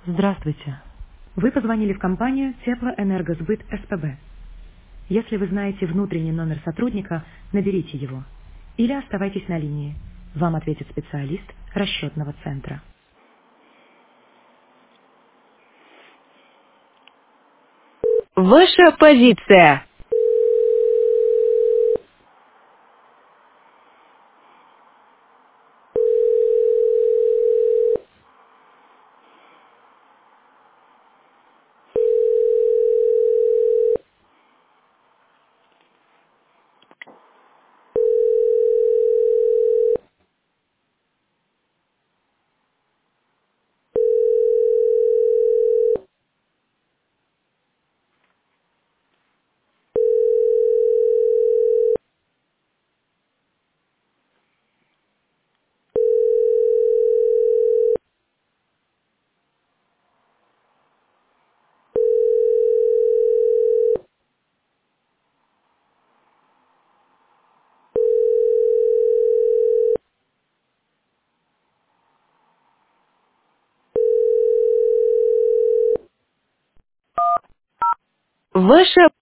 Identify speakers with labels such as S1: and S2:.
S1: Здравствуйте. Вы позвонили в компанию Теплоэнергосбыт СПБ. Если вы знаете внутренний номер сотрудника, наберите его. Или оставайтесь на линии. Вам ответит специалист расчетного центра.
S2: Ваша позиция. Ваша